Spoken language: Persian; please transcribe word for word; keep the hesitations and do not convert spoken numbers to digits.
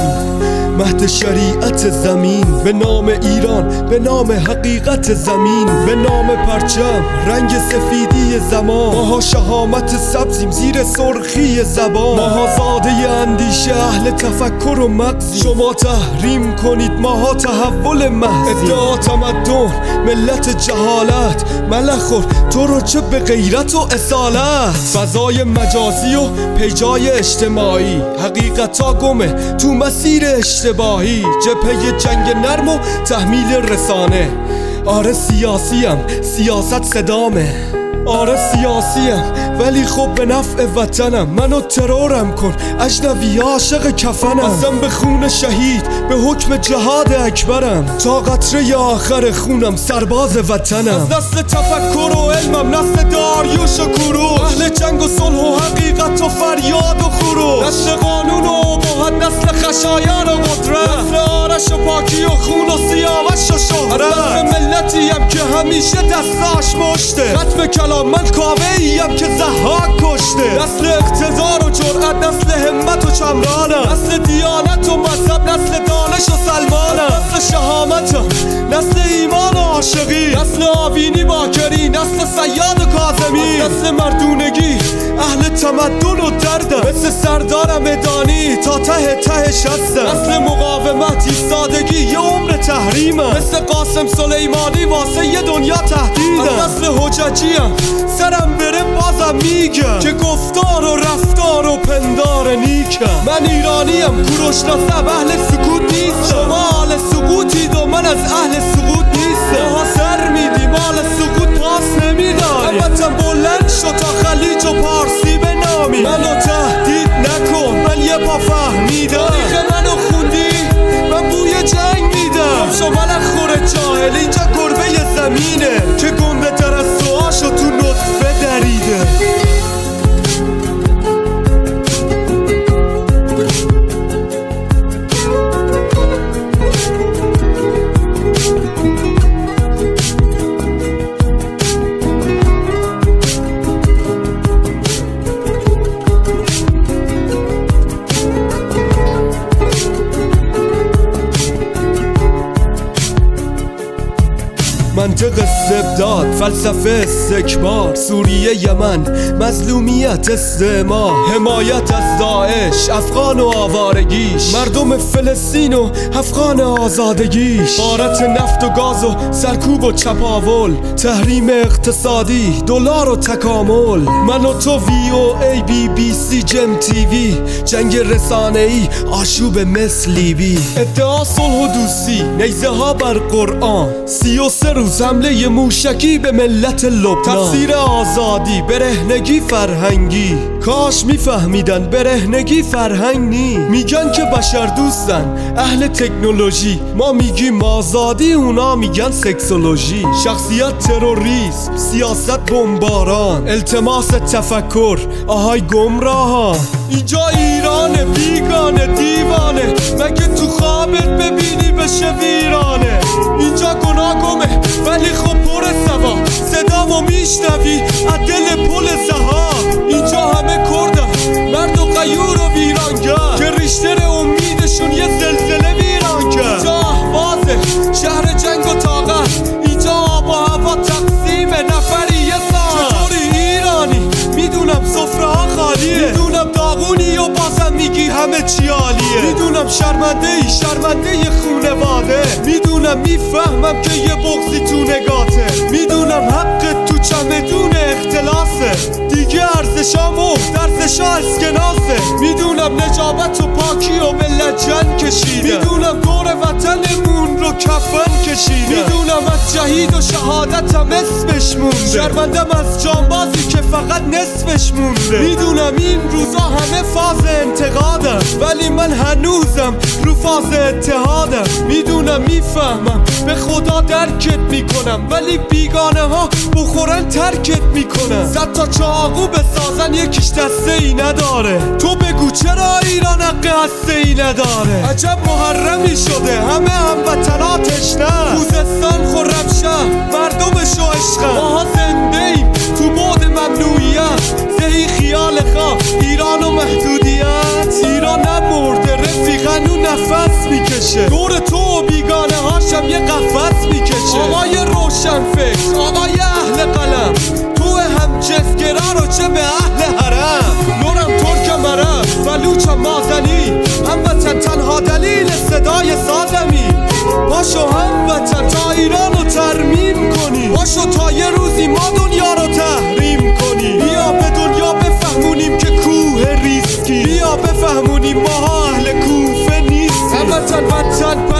مهد شریعت زمین، به نام ایران، به نام حقیقت زمین، به نام پرچم رنگ سفیدی زمان. ماها شهامت سبزیم زیر سرخی زبان، ماها زاده اندیشه اهل تفکر و مغزی. شما تحریم کنید ماها تحول محضی. ادعا تمدن ملت جهالت، ملخور تو رو چه به غیرت و اصالت. فضای مجازی و پیجای اجتماعی، حقیقتا گمه تو مسیر اشتباهی. جبهه جنگ نرم و تحمیل رسانه. آره سیاسیم، سیاست صدامه. آره سیاسیم ولی خب به نفع وطنم. منو ترورم کن اجنبی عاشق کفنم. ازم به خون شهید به حکم جهاد اکبرم. تا قطره آخر خونم سرباز وطنم. از نسل تفکر و علمم، نسل داریوش و کوروش، اهل جنگ و صلح و حقیقت و فریاد و خروش. نسل قانون و ابهت، نسل خشایار و قدرت، نسل آرش و پاکی و خون و سیاوش و شهرت. نسل ملتیم که همیشه دستاش مشته. ختم کلام من کاوه ایم که ضحاک کشته. نسل اقتدار و جرأت، نسل همت و چمرانم. نسل دیانت و مذهب، نسل دانش و سلمانم. نسل شهامتم، نسل ایمان و عاشقی، نسل آوینی باکری، نسل صیاد و کاظمی. نسل مردونگی، اهل تمدن و دردم. مثل سردارم ادانی تا ته تهش هستم. نسل مقاومت، ایستادگی، یه عمر تحریمم. مثل قاسم سلیمانی واسه یه دنیا تهدیدم. از نسل حججیم، سرم بره بازم میگم که گفتار و رفتار و پندار نیکم. من ایرانیم، کوروش نسب، اهل سکوت نیستم. شما اهل سقوطید و من از اهل سقوط نیستم. ماها سر میدیم، اهل سقوط پاس نمیداریم. همتم بلند شد تا خلیج و پارسی بنامی. منو تهدید نکن، من یه پا فهمیدم. تاریخ منو خوندی، من بوی جنگ میدم. شما ملخور جاهل، اینجا گربه زمینه که گنده تر از سوهاشو تو نطفه دریده. منطق استبداد، فلسفه استکبار، سوریه یمن، مظلومیت استعمار، حمایت از داعش، افغان و آوارگیش، مردم فلسطین و افغان آزادگیش، غارت نفت و گاز و سرکوب و چپاول، تحریم اقتصادی، دلار و تکامل. من و تو، وی او ای، بی بی سی، جم تی وی، جنگ رسانه‌ای، آشوب مثل لیبی. ادعا صلح و دوستی، نیزه ها بر قرآن، سی و سه روز حمله موشکی به ملت لبنان. تفسیر آزادی، برهنگی فرهنگی. کاش میفهمیدن برهنگی فرهنگ نی. میگن که بشر دوستن، اهل تکنولوژی، ما میگیم آزادی، اونا میگن سکسولوژی. شخصیت تروریسم، سیاست بمباران، التماس تفکر، آهای گمراهان. اینجا ایرانه، بیگانه، دیوانه، مگه تو خوابت ببینی بشه ویرانه. اینجا گناه گمه ولی خب پر سوا، صدامو میشنوی از دل پل سها. اینجا همه کردن، مرد و غیور و ویرانگر، که ریشتر امیدشون یه زلزله ویران کرد. اینجا اهوازه، شهر جنگ و طاقت، اینجا آب و هوا تقسیم نفری یه ساعت. چطوری ایرانی؟ میدونم سفره ها خالیه، میدونم داغونی و بازم میگی همه چی عالیه. میدونم شرمنده ای، شرمنده خونواده، میدونم میفهمم که یه بغضی تو نگاته، میدونم حق تو چمدون اختلاسه، دیگه ارزشام و درزشا اسکناسه. میدونم نجابت و پاکی و به لجن کشیدم، میدونم دور وطنمون رو کفن کشیدم، میدونم از جهید و شهادتم اسمش مونده، شرمندم از جانبازی که فقط نصفش مونده. میدونم این روزا همه فاز انتقادم، ولی من هنوزم رو فاز اتحادم. میدونم میفهمم به خدا درکت میکنم، ولی بیگانه ها بخورن ترکت میکنم. صد تا چاقو بسازن یکیش دسته ای نداره، تو بگو چرا ایران حق هسته ای نداره. عجب محرمی شده همه هموطناتش نه، خوزستان خرمشهر مردمش و عشقم. ماها زنده ایم تو بعد ممنوعیت، زهی خیال خواه ایران و محدودیت. ایران نمرده رفیقن و نفس میکشه، دور تو و بیگانه هاشم یه قفس میکشه. آقای روشن فکر، آقای اهل قلم، تو هم جسگره رو چه به اهل حرم. لورم ترک مرم بلوچم مازنی، هموطن تنها دلیل صدای سازمی. پاشو هموطن تا ایران رو ترمیم کنی، پاشو تا یه روزی ما دنیا رو تحریم کنی. بیا به دنیا بفهمونیم که کوه ریسکی، بیا بفهمونیم ماها اهل کوفه نیستیم. هموطن وطن